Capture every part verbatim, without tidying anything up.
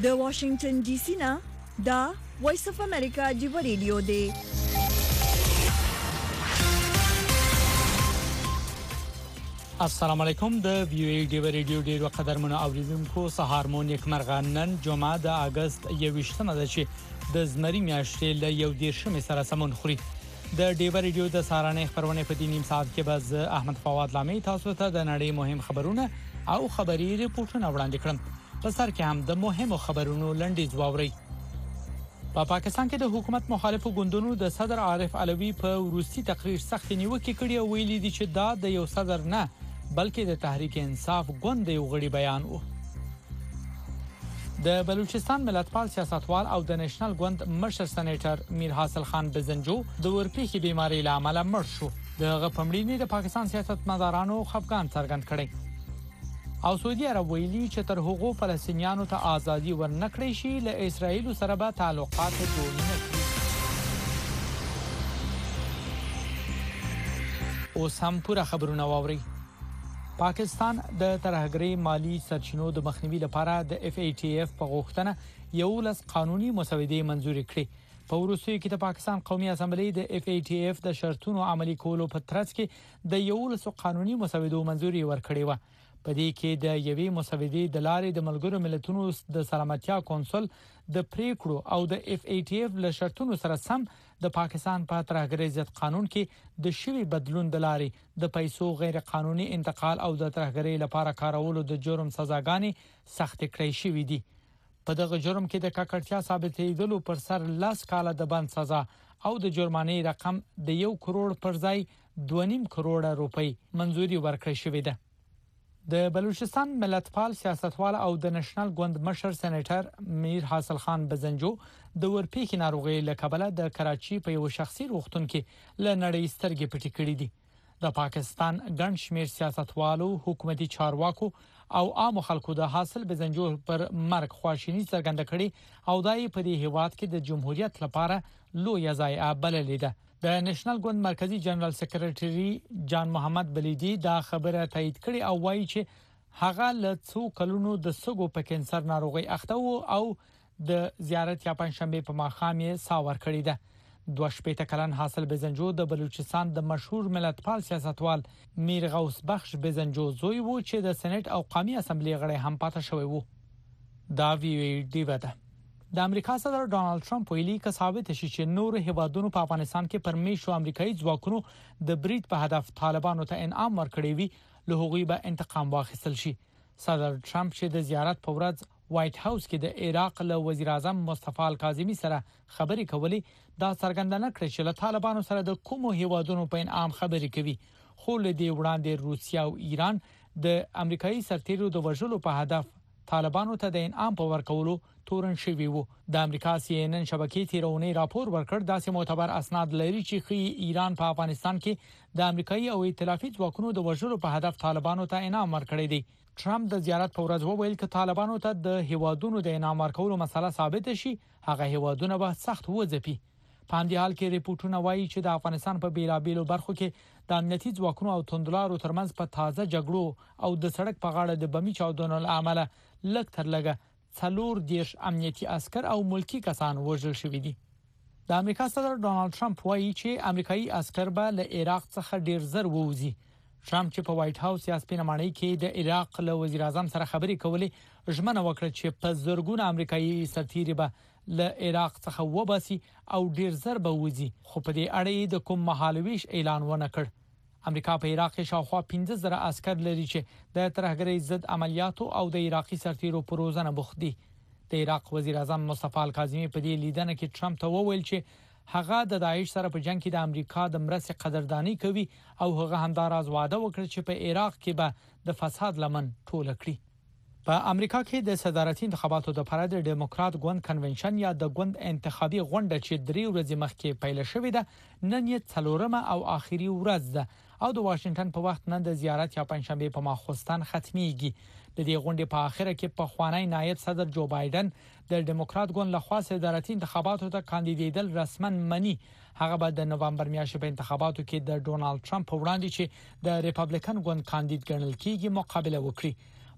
د واشنگټن ډي سي نه دا وایس اف امریکا دی ریډیو دی. السلام علیکم. د وی ای ډی ریډیو ډیرو قدرمنو اوریدونکو سهار مو نیک مرغانن جمعه د اگست یویشتمه ده چې د زمری میاشتې له یو دیرشمې سره سمون خوري. د ډیو ریډیو د سهارنۍ خبرونه په دې نیم ساعت کې باز احمد فواد لامي تاسو ته د نړۍ مهم خبرونه او خبري ریپورتونه وړاندې کړم. په سر کې هم د مهمو خبرونو لنډیز واوري. په پا پاکستان کې د حکومت مخالفو ګوندونو د صدر عارف علوي په وروستي تقریر سخت نیوکه کړې او ویلي دي چې دا د یو صدر نه بلکې د تحریک انصاف ګوند یو غړي بیان وو. د بلوچستان ملتپال سیاستوال او د نېشنل ګوند مشر سېنیټر میر حاصل خان بزنجو د ورپېخي بیماری له امله مړ شو. دغه پمړینې د پاکستان سیاستمدارانو خفقان څرګند کړي او سعودي عرب ویلي چې تر هغو فلسطینیانو ته ازادي ورنکړي شي له اسرایل سره به تعلقات جوړ نه کړي. اوس هم پوره خبرونه واوري. پاکستان د ترهګرۍ مالی سرچینو د مخنیوي لپاره د اف ای ټی اف په غوښتنه یو لس قانوني مسودې منزوري کړې. په وروستیو کې د پاکستان قومي اسمبلی د اف ای ټی اف د شرطونو عملي کولو په ترڅ کې د یو لس قانوني مسودو منزوري ورکړې و. په دې کې د یوې مسودې د لارې د ملګرو ملتونو د سلامتیا کونسل د پریکړو او د اف ای ټی اف له شرطونو سره سم د پاکستان په ترهګرۍ ضد قانون کې د شوی بدلون د لارې د پیسو غیر قانوني انتقال او د ترهګرۍ لپاره کارولو د جرم سزاګانې سخت کړې شوې دي. په دغه جرم کې د ککړتیا ثابتېدلو پر سر لاس کاله د بند سزا او د جرمانې رقم د یو کروڑ پر ځای دوه نیم کروڑ روپۍ منزوري ورکړې شوې ده. د بلوچستان ملتپال سیاستوال او د نېشنل ګوند مشر سېنیټر میر حاصل خان بزنجو د ورپېخي ناروغي له کبله د کراچي په یو شخصي روغتون کې ل نړۍ سترګې پټې کړې دي. د پاکستان ګڼ شمېر سیاستوالو، حکومتي چارواکو او عام خلکو د حاصل بزنجو پر مرګ خواشینی څرګنده کړې او دای په دې هیواد کې د جمهوریت لپاره لوی ضایعه بللې ده. د نېشنل ګوند مرکزی جنرال سکرټری جان محمد بلیدي دا خبره تایید کړې او وایي چې هغه له څو کلونو د سګو په کینسر ناروغي اخته وو او د زیارت یا پنځشنبه په ماښام یې ساور کړی ده. دوه شپېته کلن حاصل بزنجو د بلوچستان د مشهور ملتپال سیاستوال میر غوث بخش بزنجو زوی وو چې د سېنات او قومي اسمبلی غړی هم پاتې شوی وو. دا وی ډی ودا د امریکا صدر ډونالد ټرمپ ویلي چې ثابت شي چې نور هیوادونو په افغانستان کې پرمیشو امریکایي ځواکونو د برید په هدف طالبانو ته انعام ورکړی وي له هغوی به انتقام واخیستل شي. صدر ټرمپ چې د زیارت په ورځ وایټ هاوس کې د عراق له وزیر اعظم مصطفی الکاظمی سره خبرې کولې دا څرګندونه کړې چې له طالبانو سره د کومو هیوادونو په انعام خبرې کوي. خو له دې وړاندې روسیا او ایران د امریکایي سرتیرو د وژلو په هدف طالبانو ته د انعام په ورکولو تورن شوی وو. د امریکا سی ان ان شبکې تیرونې راپور ورکړ داسې معتبر اسناد لري چې خي ایران په افغانستان کې د امریکایي او ائتلافي ځواکونو د وژلو په هدف طالبانو ته انعام ورکړی دی. ټرمپ د زیارت په ورځ وویل چې طالبانو ته د هیوادونو د انعام ورکولو مسله ثابت شي هغه هیوادونه به سخت وځپي. په همدې حال کې ریپورتونه وایي چې د افغانستان په بیلابیلو برخو کې د امنیتي ځواکونو او توندلارو ترمنځ په تازه جګړو او د سړک په غاړه د بمي چاودنو له امله لږ تر لږه څلور دیرش امنیتي عسكر او ملکی کسان وژل شوي دي. د امریکا صدر ډونالد ټرمپ وایي چې امریکایي عسكر به له عراق څخه ډیر زر ووزي. ټرمپ چې په وایټ هاوس یا سپینه ماڼۍ کې د عراق له وزیر اعظم سره خبرې کولې ژمنه وکړه چې په زرګونه امریکایي سرتیري به له عراق څخه وباسي او ډیر زر به وځي. خو په دې اړه د کوم مهالويش اعلان ونه کړ. امریکا په عراق کې شاوخوا پنځه زره عسكر لري چې د ترهګرۍ ضد عملیاتو او د عراقي سرتیرو پر روزنه بوخت دي. د عراق وزیر اعظم مصطفی الکاظمی په دې لیدنه کې ټرمپ ته وویل چې هغه د داعش سره په جنگ کې د امریکا د مرستې قدردانی کوي او هغه همداراز وعده وکړ چې په عراق کې به د فساد لمن ټوله کړي. په امریکا کې د صدارتي انتخاباتو لپاره د ډیموکرات ګوند کنونشن یا د ګوند انتخابي غونډه چې درې ورځې مخکې پیل شوې ده نن یې څلورمه او آخري ورځ ده او د واشنگټن په وخت نن د زیارت یا پنځشنبه په ماخوستن ختميږي. د دې غونډې په اخره کې په خوانی نائب صدر جو بایدن د ډیموکرات ګوند لخوا صدارتي انتخاباتو ته کاندیدېدل رسمن منی. هغه به د نوامبر میاشتې په انتخاباتو کې د ډونالد ټرمپ وړاندې چې د ریپابلیکن ګوند کاندید ګڼل کیږي مقابله وکړي.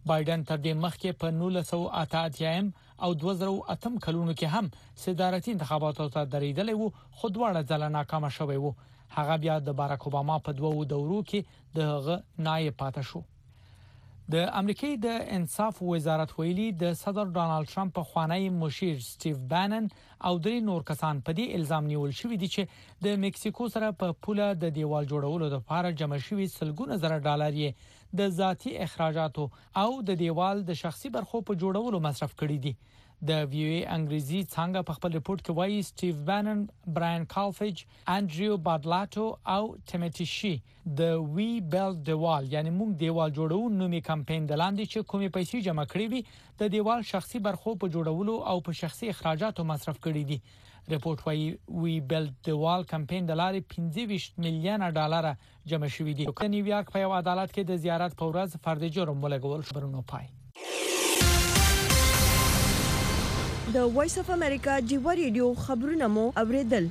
بایدن تر دې مخکې په نولس سوه اته اتیا او دوه زره او اته کلونو کې هم صدارتي انتخاباتو ته درېدلی وو، خو دواړه ځله ناکام شوی وو. هغه بیا د باراک اوباما په دوه دورو کې د هغه نائب پاتې شو. د امریکای د انصاف وزارت ویلي د صدر ډانلډ ټرمپ په خوانی مشیر سټیو بانن او درې نور کسان په دې الزام نیول شوی دي چې د مکسیکو سره په پوله د دیوال جوړولو لپاره جمع شوی سلګونه زره ډالر یې د ذاتی اخراجاتو او د دیوال د شخصي برخو په جوړولو مصرف کړي دي. د وی او ای انګریزي څنګه په خپل رپورت کې وایي سټیو بانن، براین کالفیج، انډریو بادلاتو او ټیموتی شي د وی بیل دیوال یعنی موږ دیوال جوړو نومي کمپاین د لاندې چې کومې پیسې جمع کړې وي د دیوال شخصي برخو په جوړولو او په شخصي اخراجاتو مصرف کړي دي. رپورت وایي وی بیل دیوال کمپاین د لارې پنځه ویشت میلیونه ډالر جمع شوي دي. د نیویارک په یو عدالت کې د زیارت په ورځ فرد جرم ولګول خبرونه پای. د وایس اف امریکا جیو ریډیو خبرونه مو اوریدل.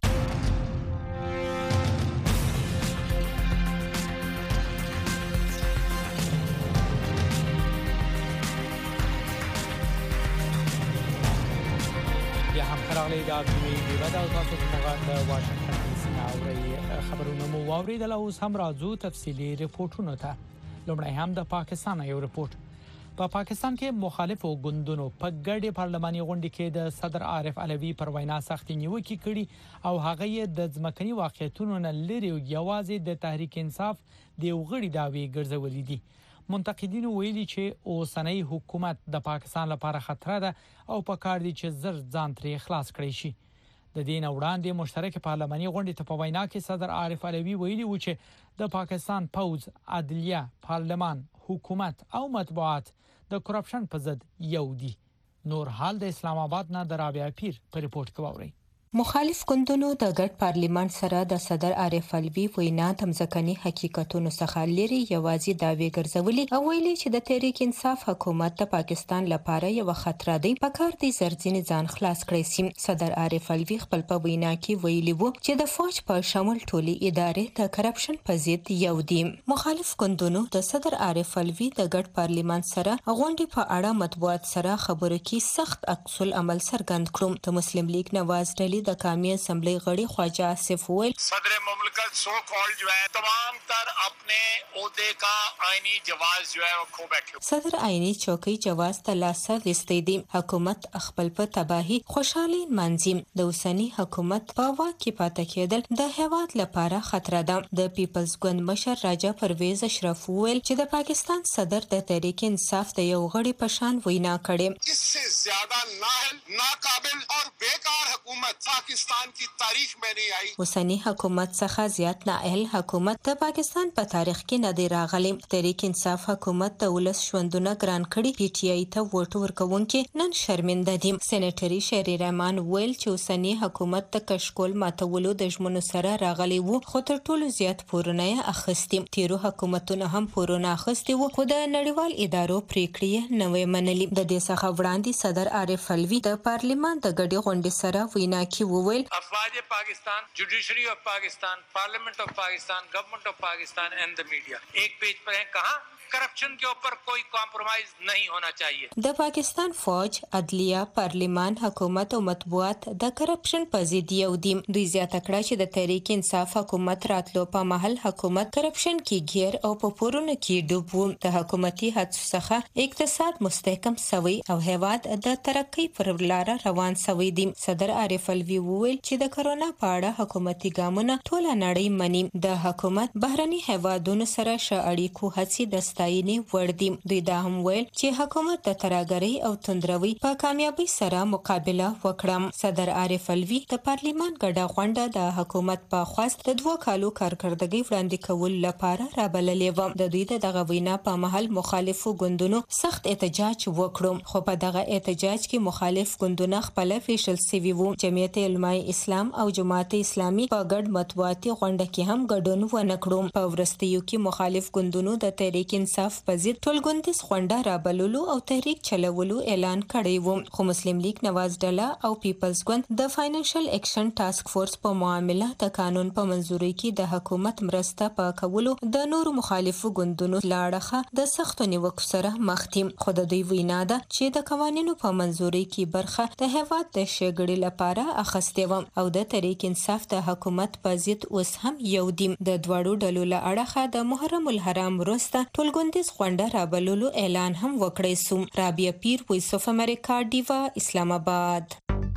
بیا هم خراغلی دا وی دی ودا او تاسو څنګه د واشنگټن ډي سي ناوړي خبرونه مو اوریدل. اوس هم راځو تفصيلي رپورټونو ته. لومړی هم د پاکستان یو رپورت. په پا پاکستان کې مخالفو ګوندونو په ګډه پارلماني غونډه کې د صدر عارف علوي پر وینا سختي نیوکه کړي او هغه یې د ځمکني واقعیتونو نه لري او یوازې د تحریک انصاف د وغړي داوی ګرځولې دي. منتقدین ویلي چې اوسنۍ حکومت د پاکستان لپاره خطر ده او په کار دي چې زر ځان ترې خلاص کړي شي. د دین وړاندې مشترک پارلماني غونډه ته په وینا کې صدر عارف علوي ویلي و چې د پاکستان پوز، عدلیه، پارلمان، حکومت او مطبوعات د کرپشن په ضد یو دي. نور حال د اسلام آباد نه د رابعه پیر په ریپورت کې ووري. مخالف ګوندونو د ګډ پارلیمان سره د صدر عارف علوي وینا د مځکني حقیقتونو څخه لري یوازې داوی ګرځولي او ویلي چې د تحریک انصاف حکومت د پاکستان لپاره یو خطر دی، په کار دي زرځینې ځان خلاص کړي سي. صدر عارف علوي خپل په وینا کې ویلي وو چې د فوج په شمول ټولي ادارې د کرپشن په ضد یو دي. مخالف ګوندونو د صدر عارف علوي د ګډ پارلیمان سره غونډې په اړه مطبوعات سره خبرو کې سخت عکس العمل څرګند کړو. د مسلم لیگ نواز ډلې د قومي اسمبلی غړي خواجه آصف ویل صدر مملکت سو کال جو ہے تمام تر اپنے عہدے کا آئینی جواز جو ہے وہ کھو بیٹھے. صدر آئینی چوکۍ جواز ترلاسه وستی دی. حکومت خپل په تباہي خوشحالي منځي. د اوسنی حکومت په واک کې پاتې کېدل د هیواد لپاره خطر ده. د پیپلز ګوند مشر راجا پرویز اشرف ویل چې د پاکستان صدر د تحریک انصاف د یو غړي په شان وینا کړې. اس سے زیادہ نااهل، ناقابل اور بیکار حکومت پاکستان کی تاریخ میں نہیں آئی. اوسنی حکومت څخه زیات نااهل حکومت د پاکستان په تاریخ کې نه دی راغلی. تحریک انصاف حکومت د ولس ژوندونه ګران کړي. پی ټی آی ته ووټ ورکوونکي نن شرمنده دي. سېنیټري شهري رحمان ویل چې اوسنی حکومت د کشکول ماتولو د ژمنو سره راغلی وو، خو تر ټولو زیات پورونه یې اخیستي. تیرو حکومتونو هم پورونه اخیستي وو، خو د نړیوال ادارو پریکړې نه وې منلي. د دې څخه وړاندې صدر عارف علوي د پارلیمان د ګډې غونډې سره وینا کې وویل افواج پاکستان، جوڈیشری آف پاکستان، پارلیمنٹ آف پاکستان، گورنمنٹ آف پاکستان اینڈ دی میڈیا ایک پیج پر ہیں. کہاں کرپشن کے اوپر کوئی کمپرومائز نہیں ہونا چاہیے. د پاکستان فوج، عدلیه، پارلیمان، حکومت او مطبوعات د کرپشن په ضد یو دي. دوی زیاته کړه چې د تحریک انصاف حکومت راتلو په محل حکومت کرپشن کې گیر او په پورونو کې ډوب و. د حکومتي هڅو څخه اقتصاد مستحکم سوی او هیواد د ترقۍ پر لار روان سوی دي. صدر عارف علوي وویل چې د کرونا په اړه حکومتي ګامونه ټوله نړۍ مني. د حکومت بهرني هیوادونو سره ښه اړیکو هڅې د ستاینې وړ دي. دوی دا هم ویل چې حکومت د ترهګرۍ او توندروي په کامیابۍ سره مقابله وکړه. صدر عارف علوي د پارلیمان ګډه غونډه د حکومت په خواست د دوه کالو کارکړدګۍ وړاندې کولو لپاره رابللې و. د دوی د دغه وینا په محل مخالفو ګوندونو سخت احتجاج وکړو، خو په دغه احتجاج کې مخالف ګوندونه خپل فیشل سوي وو. جمعیت علماء اسلام او جماعت اسلامي په ګډ مطبوعاتي غونډه کې هم ګډون ونه کړو. په ورستیو کې مخالف ګوندونو د تحریک انصاف په ضد ټولګوندیز غونډه رابللو او تحریک چلولو اعلان کړی و، خو مسلم لیگ نواز ډله او پیپلز ګوند د فاینانشل اکشن ټاسک فورس په معامله د قانون په منځوري کې د حکومت مرسته په کولو د نورو مخالفو ګوندونو لاړه د سختو نیوکو سره مخ دي. خو د دوی وینا ده چې د قوانینو په منځوري کې برخه د هیواد د ښېګړې لپاره اخیستې وه او د تحریک انصاف د حکومت په ضد اوس هم یو دي. د دواړو ډلو له اړخه د محرم الحرام وروسته ټولګوندیز غونډه رابللو اعلان هم وکړی سو. رابعه پیر، وایس اف امریکا، ډیوا، اسلام آباد.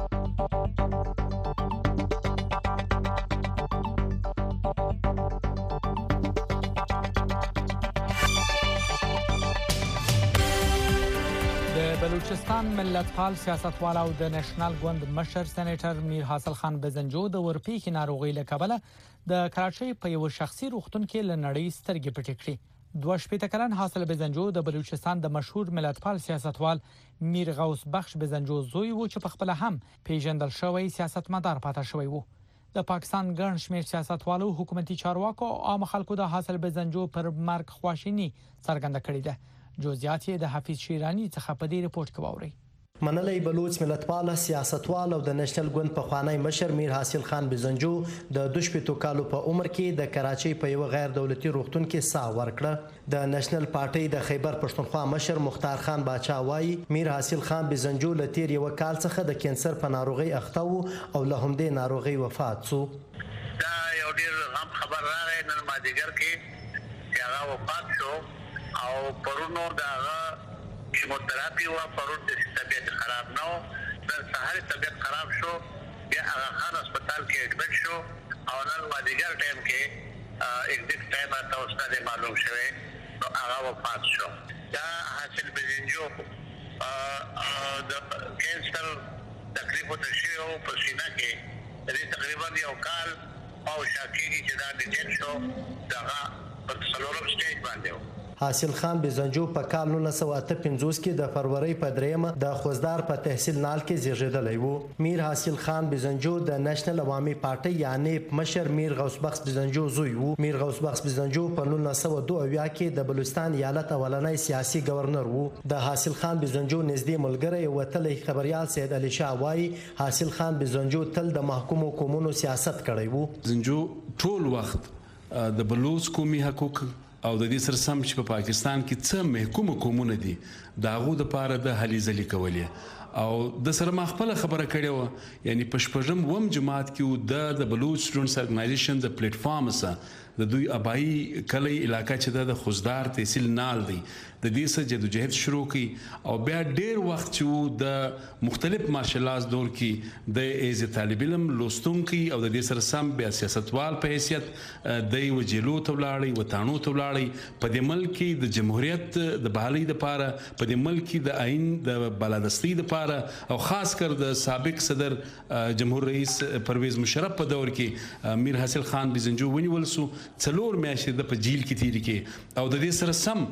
د بلوچستان ملتپال سیاستوال او د نېشنل ګوند مشر سېنیټر میر حاصل خان بزنجو د ورپېښې ناروغۍ له کبله د کراچۍ په یو شخصي روغتون کې له نړۍ سترګې پټې کړې. دوه شپېته کلن حاصل بزنجو د بلوچستان د مشهور ملتپال سیاستوال میر غوث بخش بزنجو زوی و چې په خپل هم پیژندل شوی سیاستمدار پاتې شوی و. د پاکستان ګڼ شمېر سیاستوالو، حکومتي چارواکو او عام خلکو د حاصل بزنجو پر مرګ خواشیني څرګنده کړې ده. جزئیات د حفیظ شیرانی څخه په دې رپورت کې واورئ. منلی بلوچ ملتپال سیاستوال او د نېشنل ګوند پخوانی مشر میر حاصل خان بزنجو د دوه شپېتو کالو په عمر کې د کراچۍ په یو غیر دولتي روغتون کې ساه ورکړه. د نېشنل پارټۍ د خیبر پښتونخوا مشر مختار خان باچا وایي میر حاصل خان بزنجو له تیر یو کال څخه د کینسر په ناروغۍ اخته و او له همدې ناروغۍ وفات شو. دا یو ډیر غم خبر راغی نن مازدیګر کې چې هغه وفات شو او پرونو دغه کیموتراپي و، پرون د طبیعت خراب نه و، نن سهار طبیعت خراب شو، بیا هغه خان هسپتال کې اډمټ شو او نن مازدیګر ټایم کې ایگزیکټ ټایم راته اوس نه دی معلوم شوی نو هغه وفات شو. دا حاصل بزنجو د کینسر تکلیف ورته شوی و په سینه کې، د دې تقریبا یو کال پاوشا کېږي چې دا ډیټیک شو، دغه په څلورم سټیج باندې و. حاصل خان بزنجو په کال نولس سوه اته پنځوس کې د فروری په دریمه د خوزدار په تحصیل نال کې زیږیدلی و. میر حاصل خان بزنجو د نېشنل عوامي پارټۍ یعنې مشر میر غوث بخش بزنجو زوی و. میر غوث بخش بزنجو په نولس سوه دوه اویا کې د بلوچستان ایالت اولنی سیاسي گورنر و. د حاصل خان بزنجو نږدې ملګری وتلی خبریال سید علي شاه وایي حاصل خان بزنجو تل د محکومو قومونو سیاست کړی و. بزنجو ټول وخت د بلوچ قومي حقوق او د دې سره سم چې په پاکستان کې څه محکوم قومونه دي د هغو دپاره د هلې ځلې کولې او د سره ما خپله خبره کړې وه، یعنی په شپږم اووم جماعت کې د د بلوچ سټوډنټس ارګنایزیشن د پلیټ فارم څخه د دوی ابایي کلی علاقه چې د خوزدار تحصیل نال دی د دې سره جدوجهد شروع کړي او بیا ډیر وخت چې د مختلف مارشل آرټس دور کې د ایز طالب علم لوستونکي او د دې سره سم بیا سیاستوال په حیثیت د وجلو ته ولاړی وطانو ته ولاړی په دې ملک کې د جمهوریت د بحالۍ لپاره، په دې ملک کې د آئین د بالادستۍ لپاره او خاص کر د سابق صدر جمهور رئیس پرویز مشرف په دور کې میر حاصل خان بزنجو ونیول سو، څلور میاشتې د په جیل کې تیر کې او د دې سره سم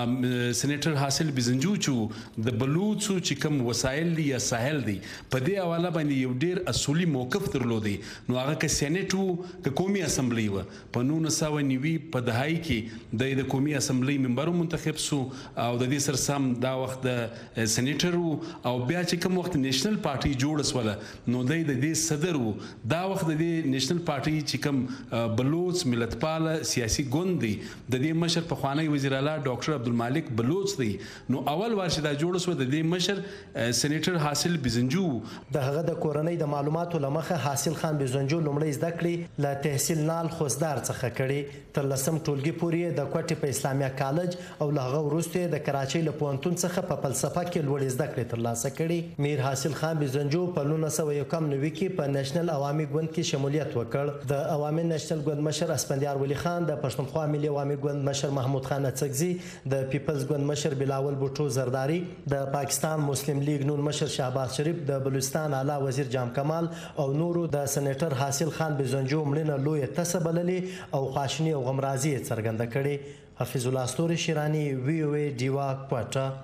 سېنیټر حاصل بزنجو چې د بلوچو چې کوم وسایل دي یا ساحل دي په دې حواله باندې یو ډیر اصولي موقف درلودي. نو هغه که سېنیټ وو که قومي اسمبلی وه په نولس سوه نوي په دهایي کې د قومي اسمبلی ممبر منتخب سو او د دې سره سم دا وخت د سېنیټر وو او بیا چې کوم وخت نېشنل پارټي جوړه سوله نو دی د دې صدر وو. دا وخت د دې نېشنل پارټي چې کوم بلوچ ملتپال سیاسي ګوند دی د دې مشر پخوانی وزیر اعلی ډاکټر عبدالمالک بلوچ دی. نو اول وار چې دا جوړ شو د دې مشر سېنیټر حاصل بزنجو د هغه د کورنۍ د معلوماتو لمخه حاصل خان بزنجو لومړی زده کړې له تحصیل نال خوزدار څخه کړي، تر لسم ټولګي پورې د کوټې په اسلامیا کالج او له هغه وروسته د کراچۍ له پوهنتون څخه په فلسفه کې لوړې زده کړې ترلاسه کړي. میر حاصل خان بزنجو په نولس سوه یو کم نوي کې په نېشنل عوامي ګوند کې شمولیت وکړ. د عوامي نېشنل ګوند مشر اسفندیار ولی خان، د پښتونخوا ملي عوامي ګوند مشر محمود خان اڅکزي، د پیپلز ګوند مشر بلاول بوټو زرداری، د پاکستان مسلم لیگ نون مشر شهباز شریف، د بلوچستان اعلی وزیر جام کمال او نورو د سېنیټر حاصل خان بزنجو مړینه لویه تسه بللې او خواشیني او غمرازي یې څرګنده کړې. حفیظ الله ستوري شیرانی، وی او ای ډیوا کوټه.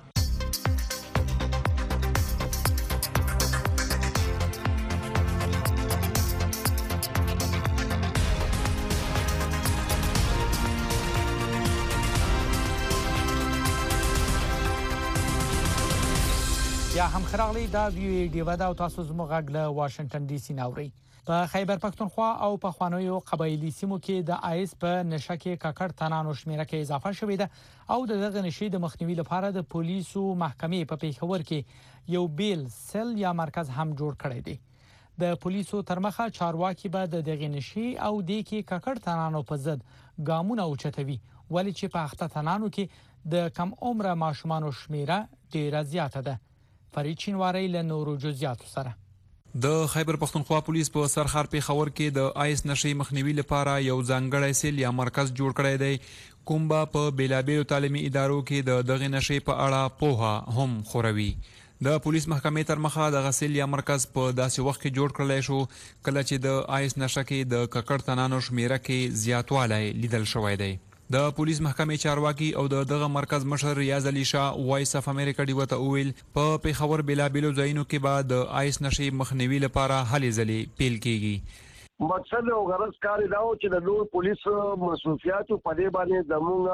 یا هم خراغلی دا ویو ډیو دا تاسو زموږ غږ له واشنگټن ډي سي ناوړي. په خیبر پښتونخوا او په خوانیو قبایلی سیمو کې د آیس په نشه کې ککړ تنانو شمیره کې اضافه شوې ده او دغه نشي د مخنیوي لپاره د پولیسو محکمې په پیښور کې یو بیل سل یا مرکز هم جوړ کړی دی. د پولیسو ترمخه چارواکي به د دغه نشي او د کې ککړ تنانو په ضد ګامونه اوچتوي ولې چې په اخته تنانو کې د کم عمره ماشومان شمیره ډیره زیاته ده. فرید چینواری له نورو جزئیاتو سره. د خیبر پښتونخوا پولیس په سرخار پیښور کې د آیس نشي مخنیوي لپاره یو ځانګړی سیل یا مرکز جوړ کړی دی کوم به په بیلابیلو تعلیمي ادارو کې د دغه نشي په اړه پوهه هم خوروي. د پولیس محکمې تر مخه د غسیل یا مرکز په داسې وخت کې جوړ کړل شو کله چې د آیس نشه کې د ککړ تنانو شمیره کې زیاتوالی لیدل شوی دی. د پولیس محکمې چارواکي او د دغه مرکز مشر ریاض علي شاه وایس اف امریکا ډیو ته وویل په پیښور بیلابیلو ځایونو کې به د آیس نشي مخنیوي لپاره هلې ځلې پیل کیږي. مقصد او غرض کار دا و چې د نور پولیس مسؤلیتو په دې باندې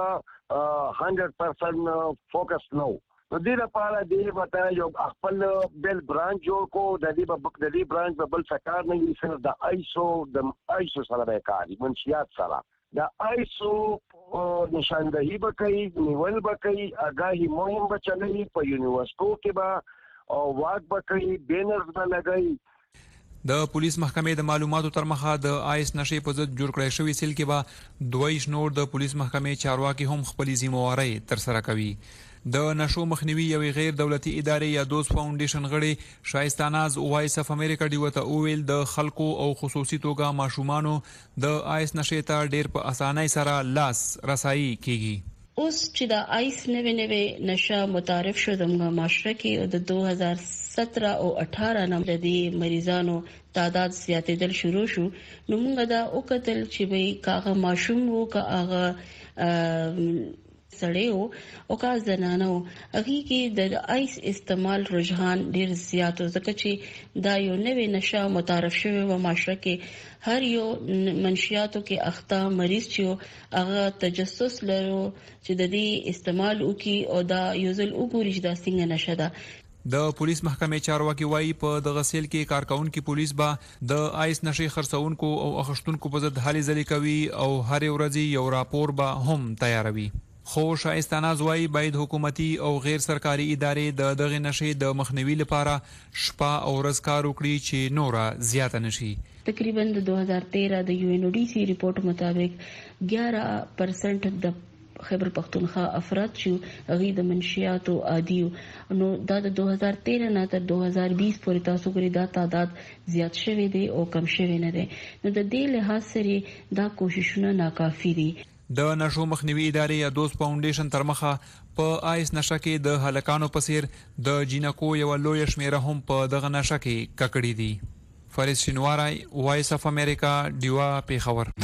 زموږه سل پرسنټ فوکس نو. نو دې لپاره دې وته یو خپل بیل برانچ جوړ کو د دې په د دې برانچ په بل څکار نه وي سره د آیسو د آیسو سره به کار منشيات سره د آیسو نشاندهی به کوي نیول به کوي اگاهی مهم به چلوي په یونیورسيټو کې به او واک به کوي بینرز به لګي. د پولیس محکمې د معلوماتو تر مخه د آیس نشي په ضد جوړ کړی شوی سیل کې به دوه شنور د پولیس محکمې چارواکي هم خپل ذمہواری تر سره کوي. د نشو مخنیوي یو غیر دولتي ادارې یا دوز فاونډیشن غړي شایستاناز وایس اف امریکا ډیو ته وویل د خلکو او خصوصي توګه ماشومانو د آیس نشي ته ډیر په اسانۍ سره لاس رسایي کیږي. اوس چې د آیس نوې نوې نشه متعارف شو د معاشره کې د دوه هزار ستر او اٹھارہ نم د مریضانو تعداد زیاتېدل شروع شو نو موږ دا وکتل چې به کاغه ماشوم وو کاغه سړیو او کا زنانو هغه کې د آیس استعمال رجحان ډیر زیات ځکه چې دا یو نوې نشه متعارف شوی و معاشره کې هر یو منشیاتو کې اخته مریض چې هغه تجسس لرو چې د دې استعمال وکي او دا یو ځل وګوري چې دا څنګه نشه ده. د پولیس محکمې چارواکي وایي په دغه سیل کې کارکونکو پولیس به د آیس نشي خرڅونکو او اخښتونکو په ضد هلې ځلې کوي او هر ورځ یو راپور به هم تیاروي. خو شایستانه زوی باید حکومتي او غیر سرکاري ادارې د دغه نشي د مخنیوي لپاره شپه او ورځ کار وکړي چې نورا زیات نشي. تقریبا د دوه هزار تیرہ د یو ان او ډي سي ریپورت مطابق ګیارہ پرسنټ د خیبر پښتونخوا افراد چې هغه د منشیاتو عادي نو دا د دوه هزار تیرہ نه تر دوه هزار بیس پورې تاسو ګورئ دا تعداد زیات شوی دی او کم شوی نه دی. نو د دې لحاظ سره دا کوششونه ناکافي دي. د نشو مخنیوي ادارې یا دوز فاونډیشن تر مخه په آیس نشه کې د هلکانو په څیر د جینکو یو لوی شمیره هم په دغه نشه کې ککړې دي. فرید شینواری وایس اف امریکا ډیوا پیښور.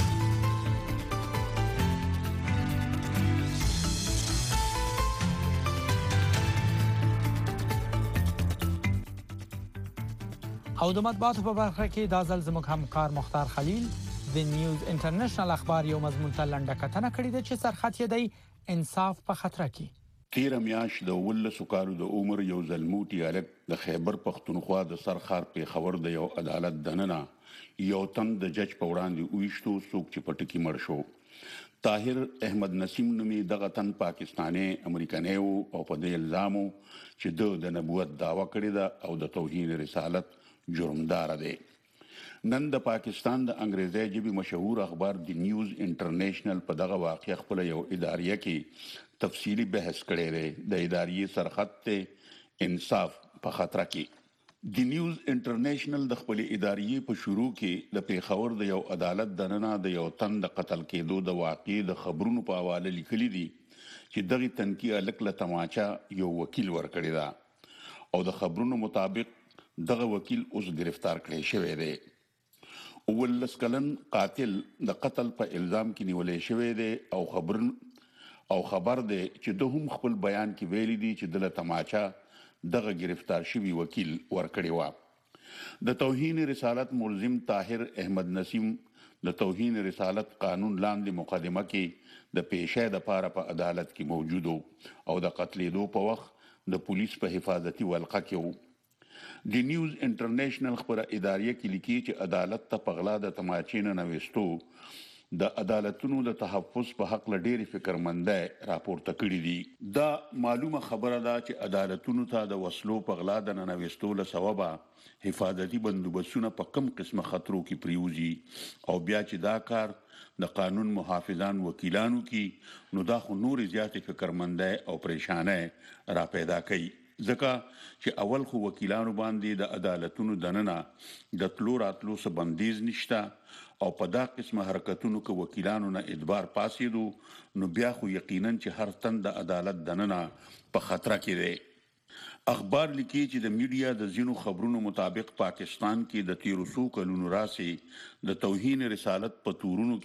او د مطبوعاتو په برخه کې دا ځل زموږ همکار مختار خلیل د نیوز انټرنیشنل اخبار یو مضمون ته لنډه کتنه کړې ده چې سرخط یې دی انصاف په خطر کې. تیر میاش د ولسو کالو د عمر یو ظلموټي الک د خیبر پښتونخوا د سرخار پیښور د یو عدالت دننه یو تن د جج په وړاندې ویشتو څوک چې پټکی مړ شو. طاهر احمد نسیم نومي دغه تن پاکستاني امریکایي او په دې الزامو چې د نبوت داوا کړی ده او د توهین رسالت جرمدار دی. نن د پاکستان د انګریزي ژبې مشهور اخبار دی نیوز انټرنیشنل په دغه واقعي خپل یو ادارې کې تفصیلی بحث کړی دی. د ادارې سرخط ته انصاف په خطر کې. دی نیوز انټرنیشنل د خپل ادارې په شروع کې د پیښور د یو عدالت دننه د یو تن د قتل کېدو د واقعي د خبرونو په حواله لیکلي دي چې دغه تنقیه الک له تماچا یو وکیل ورکړی دا او د خبرونو مطابق دغه وکیل اوس گرفتار کړی شوی دی. ولس کلن قاتل د قتل په الزام کې نیولې شوی دی او خبر او خبر دی چې د هم خپل بیان کې ویلي دي چې د تماچا دغه گرفتار شوی وکیل ورکړی و. د توهین رسالت ملزم طاهر احمد نسیم د توهین رسالت قانون لاندې مقدمه کې د پیشه د پاره په عدالت کې موجود او د قتلېدو په وخت د پولیس په حفاظتي ولقه کې وو د نیوز انټرنیشنل خبره ادارې کې لیکي چې عدالت ته پغلا د تماچې نه نوښتو د عدالتونو د تحفظ په حق له ډېری فکرمندۍ راپورته کړي دي دا معلومه خبره ده چې عدالتونو ته د وسلو پغلا د نوښتو له سببه حفاظتي بندوبستونه په کم قسمه خطرو کې پریوزي او بیا چې دا کار د قانون محافظان وکیلانو کې نو دا خو نور زیاتې فکرمندۍ او پریشانۍ را پیدا کوي ځکه چې اول خو وکیلانو باندې د عدالتونو دننه د تلو راتلو څه بندیز نشته او په دا قسمه حرکتونو کې وکیلانو نه ادبار پاسېدو نو بیا خو یقینا چې هر تن د عدالت دننه په خطر کې دی اخبار لیکي چې د میډیا د ځینو خبرونو مطابق پاکستان کې د تیرو څو کلونو راځي د توهین رسالت په تورونو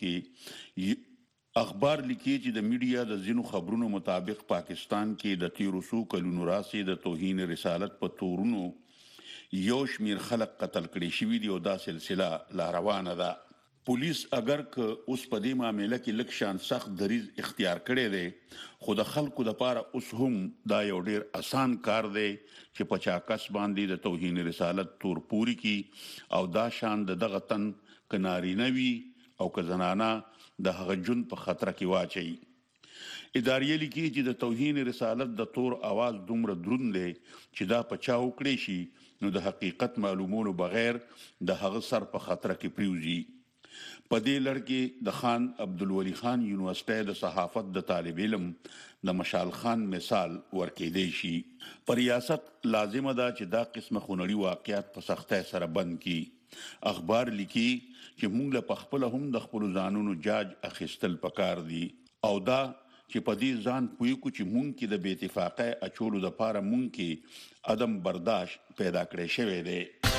کې اخبار لیکي چې د میډیا د ځینو خبرونو مطابق پاکستان کې د تیرو څو کلونو راځي د توهین رسالت په تورونو یو شمیر خلک قتل کړي شوي دي او دا سلسله لا روانه ده پولیس اگر که اوس په دې معاملې کې لک شان سخت دریز اختیار کړي دي خو د خلکو د پاره اوس هم دا یو ډیر آسان کار دی چې په چا کس باندې د توهین رسالت تور پوری کی او دا شان د دغه تن کناری نوي او که زنانه د هغه جون په خطر کې واچي ادارې لیکي چې د توهین رسالت د تور आवाज دومره دروند دی چې دا په چا وکړي شي نو د حقیقت معلومولو بغیر د هغه سر په خطر کې پریوزي په دې لړ کې د خان عبدالولي خان یونیورسيټي د صحافت د طالب علم د مشال خان مثال ورکېدی شي پر ریاست لازمه ده چې دا قسمه خونړي واقعیت په سختۍ سره بند کړي اخبار لیکي چې موږ له خپل هم د خپل ځانونو جاج اخیستل پکار دي او دا چې په دې ځان پوي کو چې مونږ کې د بې اتفاقۍ اچولو د پاره مونږ کې عدم برداشت پیدا کړی شوی دی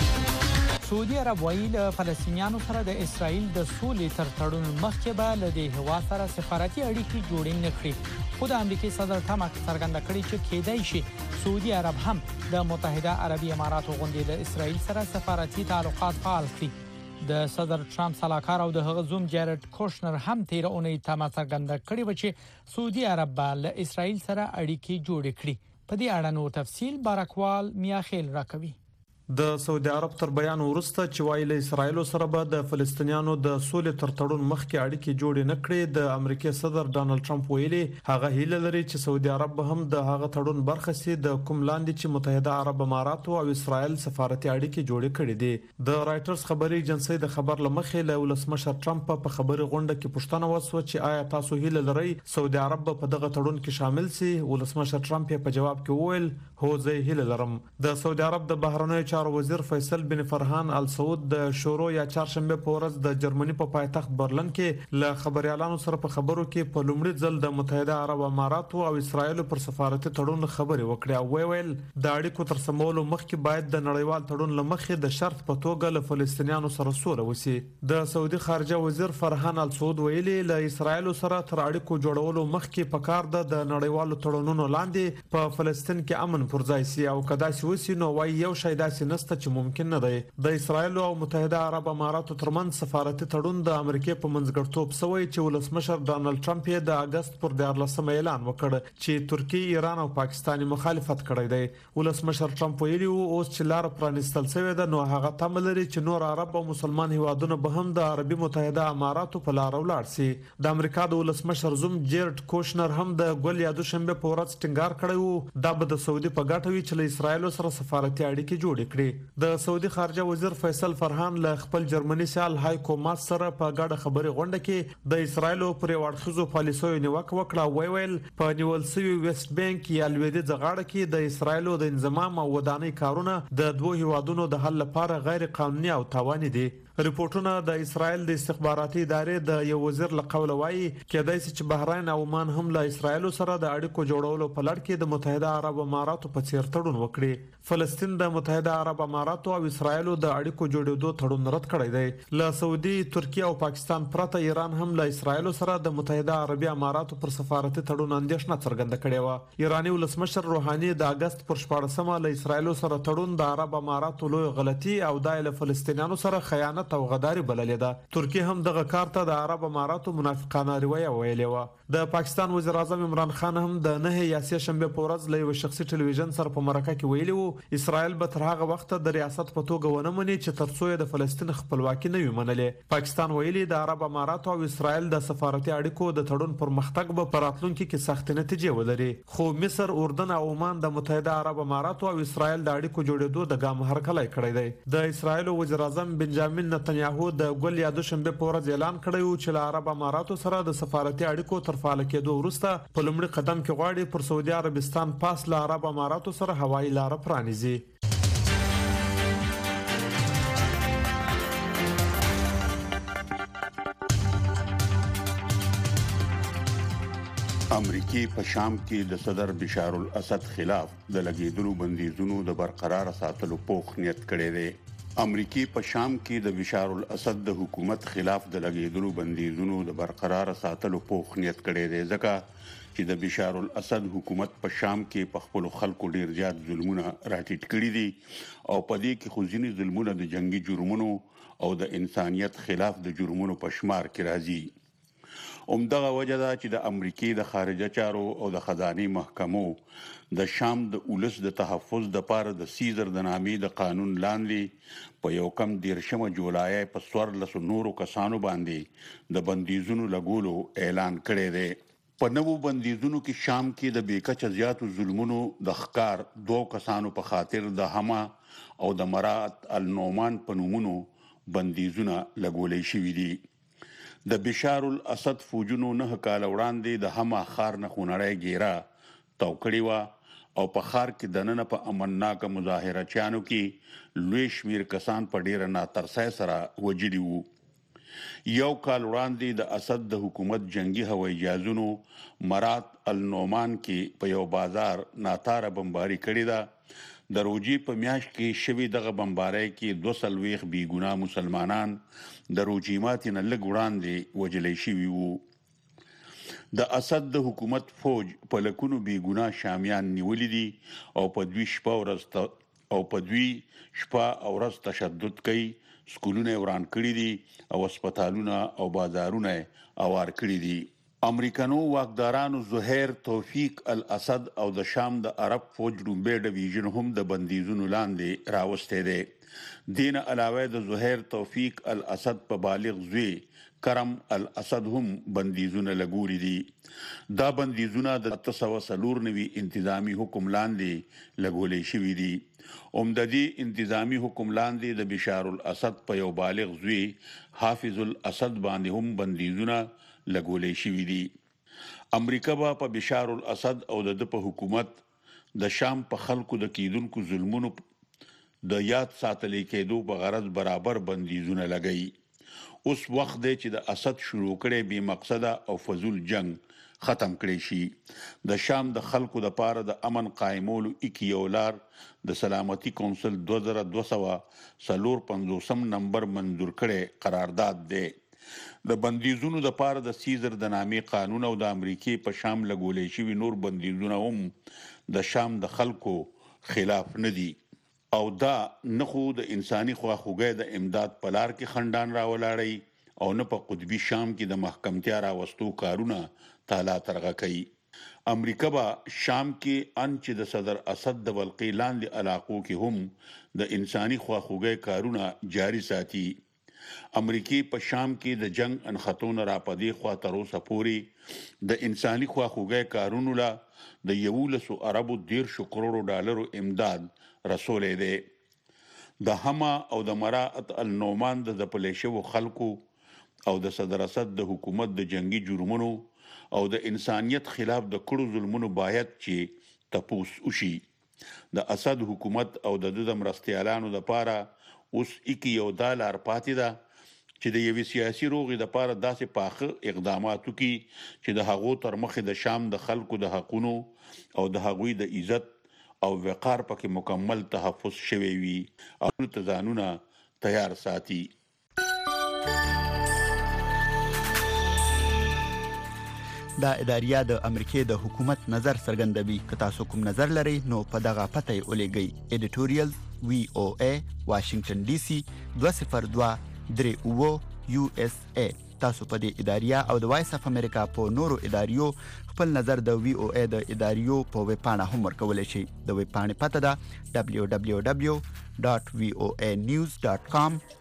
سعودي عرب وایي له فلسطینیانو سره د اسرائیل د سولې تر تړون مخکې به له دې هیواد سره سفارتي اړیکې جوړې نه کړي خو د امریکای صدر ټرمپ څرګنده کړې چې کېدای شي سعودي عرب هم د متحده عربي اماراتو غوندې د اسرائیل سره سفارتي تعلقات فعال کړي د صدر ټرمپ صلاحکار او د هغه زوم جارد کوشنر هم تیر اونۍ تمه څرګنده کړې و چې سعودي عرب به له اسرائیل سره اړیکې جوړې کړي په دې اړه نور تفصیل بارکوال میاخیل راکوي د سعودي عرب تر بیان ورسته چې وایي له اسرایل سره به د فلسطینیانو د سولې تر تړون مخکې اړیکې جوړې نه کړې د امریکای صدر ډانلډ ټرمپ ویلي هغه هیله لري چې سعودي عرب هم د هغه تړون برخه سي د کوم لاندې چې متحده عرب امارات او اسرائیل سفارتي اړیکې جوړې کړې دي د رائټرز خبري ایجنسی د خبر لمخې له ولسمشر ټرمپ په خبري غونډه کې پوښتنه وسوه چې آیا تاسو هیله لرئ سعودي عرب په دغه تړون کې شامل سي ولسمشر ټرمپ په جواب کې وویل هو زه هیله لرم د سعودي عرب د بهرنیو چارو وزیر فیصل بن فرحان ال سعود د شورو یا چهارشنبه په ورځ د جرمني په پایتخت برلن کې له خبريالانو سره په خبرو کې په لومړي ځل د متحده عرب امارات او اسرائیل پر سفارتي تړون خبري وکړه او ویل د اړیکو تر سمولو مخکې باید د نړیوال تړون لمخې د شرط په توګه له فلسطینیانو سره سوله وسی د سعودي خارجه وزیر فرحان ال سعود ویلي له اسرائیل سره تر اړیکو جوړولو مخکې په کار ده د نړیوالو تړونونو لاندې په فلسطین کې امن پر ځای سي او کدا سي وسی نو وايي یو شی داسې نسته چې ممکن نه دی د اسرائیل او متحده عرب اماراتو ترمنځ سفارتي تړون د امریکای په منځګړتوب سوی چې ولسمشر ډانلډ ټرمپ یې د اگست پر دیارلسمه اعلان وکړ چې ترکیه ایران او پاکستان مخالفت کړی دی ولسمشر ټرمپ ویلي وو اوس چې لار پرانستل شوی ده نو هغه تم لري چې نور عرب او مسلمان هیوادونه به هم د عربي متحده اماراتو په لار ولاړ سي د امریکا د ولسمشر زوم جارد کوشنر هم د ګول یا دوشنبه په ورځ ټینګار کړی وو دا به د سعودي په ګټه وی چې له اسرائیل سره سفارتي اړیکې جوړې کړي د سعودي خارجه وزیر فیصل فرحان له خپل جرمني سیال هایکو ماس سره په ګډه خبري غونډه کې د اسرائیل پر وړخزو پالیسیو نیوکه وکړه وی ویل په نیول سوي ویسټ بانک یا لویدي ځغاړه کې د اسرائیل د انضمام او ودانۍ کارونه د دوه هیوادونو د حل لپاره غیر قانوني او تاواني دي ریپورتونه د اسرائیل د استخباراتي ادارې د یو وزیر لقول وایي کېدای شي چې بحرین او عمان هم له اسرائیل سره د اړیکو جوړولو په لړ کې د متحده عرب اماراتو په څیر تړون وکړي فلسطین د متحده عرب اماراتو او اسرائیل د اړیکو جوړېدو تړون رد کړی دی له سعودي ترکیه او پاکستان پرته ایران هم له اسرائیل سره د متحده عربي اماراتو پر سفارتي تړون اندیشنه څرګنده کړې و ایرانی ولسمشر روحاني د اگست پر شپاړسمه له اسرائیل سره تړون د عرب اماراتو لوی غلطي او د فلسطینیانو سره خیانت خیانت او غداري بللې ده. ترکیه هم دغه کار ته د عرب اماراتو منافقانه رویه ویلې و. د پاکستان وزیر اعظم عمران خان هم د نه یا سه شنبه په ورځ له یو شخصي ټلویزیون سره په مرکه کې ویلي وو اسرائیل به تر هغه وخت د ریاست په توګه ونه مني چې ترڅو د فلسطین خپلواکي نه وي منلې. پاکستان ویلي د عرب اماراتو او اسرائیل د سفارتي اړیکو د تړون پر مختګ به په راتلونکي کې سخت نتیجې ولري. خو مصر، اردن او عمان د متحده عرب اماراتو او اسرائیل د اړیکو جوړېدو د ګام هرکلی کړی دی. د اسرائیل وزیر اعظم بنجامین نتنیاهو د ګل یا دوشنبه په ورځ اعلان کړی و چې له عرب اماراتو سره د سفارتي اړیکو تر فعال کېدو وروسته په لومړي قدم کې غواړي پر سعودي عربستان پاس له عرب اماراتو سره هوایي لار پرانیزي. امریکای په شام کې د صدر بشار الاسد خلاف د لګیدلو بندیزونو د برقرار ساتلو پوښ نیت کړی دی. امریکای په شام کې د بشار الاسد د حکومت خلاف د لګیدلو بندیزونو د برقرار ساتلو پوښ نیت کړی دی ځکه چې د بشار الاسد حکومت په شام کې په خپل خلکو ډیر زیات ظلمونه راټیټ کړي دي او په دې کې خو ځینې ظلمونه د جنگي جرمونو او د انسانیت خلاف د جرمونو په شمار کې راځي. همدغه وجه ده چې د امریکای د خارجه چارو او د خزانه محکمو د شام د اولس د تحفظ د پاره د سیزر د نامې د قانون لاندې په یو کم دیرشمه جولای په څوارلس نورو کسانو باندې د بندیزونو لګولو اعلان کړی دی. په نوو بندیزونو کې شام کې د بیکچه زیاتو ظلمونو د ښکار دوه کسانو په خاطر د حما او د مرات النومان په نومونو بندیزونه لګولې شوې دي. د بشار الاسد فوجونو نه کال وړاندې د حما خار نه خونړی ګیرا توکړی و او په خار کې د نن په امنناک مظاهره چانو کې لوی شمیر کسان په ډیر ناترسای سره وجلی وو. یو کال وړاندې د اسد د حکومت جنگي هوایي جهازونو مرات النومان کې په یو بازار ناتاره بمباری کړی ده. د روجي په میاشت کې شوی دغه بمباری کې دوه سلويخ بی ګناه مسلمانان د روجي ماتې نه لږ وړاندې وجلې شوي وو. د اسد د حکومت فوج په لکونو بی ګناه شامیان نیولې دي او په دوی شپه ورځ او په دوی شپه او ورځ تشدد کوي. سکولونه وران کړي دي او هسپتالونه او بازارونه اوار کړي دي. امریکانو واکدارانو زهیر توفیق الاسد او د شام د عرب فوج لومبه ډیویژن هم د بندیزونو لاندې راوستي دي. دین علاوه د زهیر توفیق الاسد په بالغ زوی کرم الاسد هم بندیزونه لګوري دي. دا بندیزونه د تسوه سلور نوي انتظامی حکم لاندې لګولې شوې دي. عمددي انتظامی حکم لاندې د بشار الاسد په یو بالغ زوی حافظ الاسد باندې هم بندیزونه لګولې شوې دي. امریکا با په بشار الاسد او د په حکومت د شام په خلکو د کیدونکو ظلمونو د یاد ساتلې کېدو په غرض برابر بندیزونه لګي. اوس وخت دی چې د اسد شروع کړي بې مقصده او فضول جنگ ختم کړي شي. د شام د خلکو د پاره د امن قائمولو اکیولار د سلامتی کونسل دوه زره دوه سوه څلور پنځوسم نمبر منظور کړي قرارداد دی. د بندیزونو د پاره د سیزر د نامې قانون او د امریکای په شام لګولې شوی نور بندیزونه هم د شام د خلکو خلاف نه دي او دا نه خو د انساني خواخوږۍ د امداد په لار کې خندان راولاړی او نه په قطبي شام کې د محکمتیا راوستو کارونه تالا ترغه کوي. امریکا با شام کې ان چې د صدر اسد د ولقی لاندې علاقو کې هم د انساني خواخوږۍ کارونه جاری ساتي. امریکای په شام کې د جنگ انخطون را پدې خوا تر اوسه پورې د انساني خواخوږۍ کارونو لا د یولسو عربو ډیر کروڑو ډالرو امداد رسولې ده. د حما او د مرات النومان د پلیشو خلکو او د صدر اسد د حکومت د جنگي جرمونو او د انسانیت خلاف د کړو ظلمونو باید چې تپوس وشي. د اسد حکومت او د د مرستيالانو د پاره اوس اکی یو دالر پاتې ده چې د یوې سیاسي روغې د پاره داسې پاخه اقداماتو کې چې د هغو تر مخې د شام د خلکو د حقونو او د هغوی د عزت او وقار پکې مکمل تحفظ شوی وي او تزانونه تیار ساتي. دا اداریه د امریکای د حکومت نظر څرګندوي. که تاسو کوم نظر لرئ نو په دغه پته یې ولېږئ. ایډیټوریال وی او ای واشنگټن ډي سي دوه صفر دوه درې اوو یو اس ای. تاسو په دې اداریه او د وایس اف امریکا په نورو اداریو خپل نظر د وی او ای د اداریو په ویب پاڼه هم ورکولای شئ. د ویب پاڼې پته ده دبلیو دبلیو دبلیو ډاټ وی او ای نیوز ډاټ کام